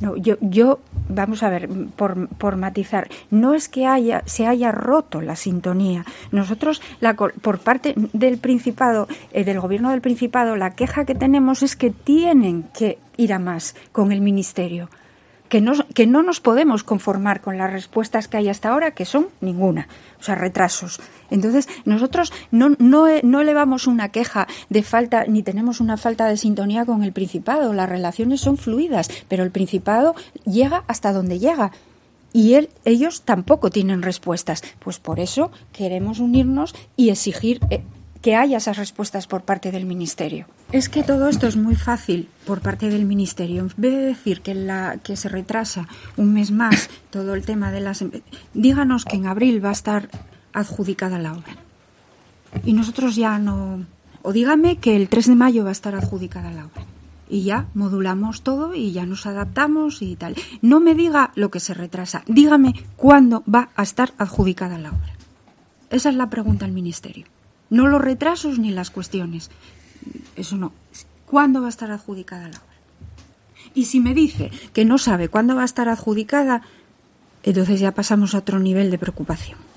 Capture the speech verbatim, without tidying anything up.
No, yo, yo, vamos a ver, por, por matizar, no es que haya, se haya roto la sintonía. Nosotros, la, por parte del Principado, eh, del Gobierno del Principado, la queja que tenemos es que tienen que ir a más con el Ministerio. Que no, que no nos podemos conformar con las respuestas que hay hasta ahora, que son ninguna, o sea, retrasos. Entonces, nosotros no, no, no elevamos una queja de falta, ni tenemos una falta de sintonía con el Principado. Las relaciones son fluidas, pero el Principado llega hasta donde llega. Y él, ellos tampoco tienen respuestas. Pues por eso queremos unirnos y exigir eh, que haya esas respuestas por parte del Ministerio. Es que todo esto es muy fácil por parte del Ministerio. En vez de decir que, la, que se retrasa un mes más todo el tema de las... Díganos que en abril va a estar adjudicada la obra. Y nosotros ya no... O dígame que el tres de mayo va a estar adjudicada la obra. Y ya modulamos todo y ya nos adaptamos y tal. No me diga lo que se retrasa. Dígame cuándo va a estar adjudicada la obra. Esa es la pregunta al Ministerio. No los retrasos ni las cuestiones. Eso no. ¿Cuándo va a estar adjudicada la obra? Y si me dice que no sabe cuándo va a estar adjudicada, entonces ya pasamos a otro nivel de preocupación.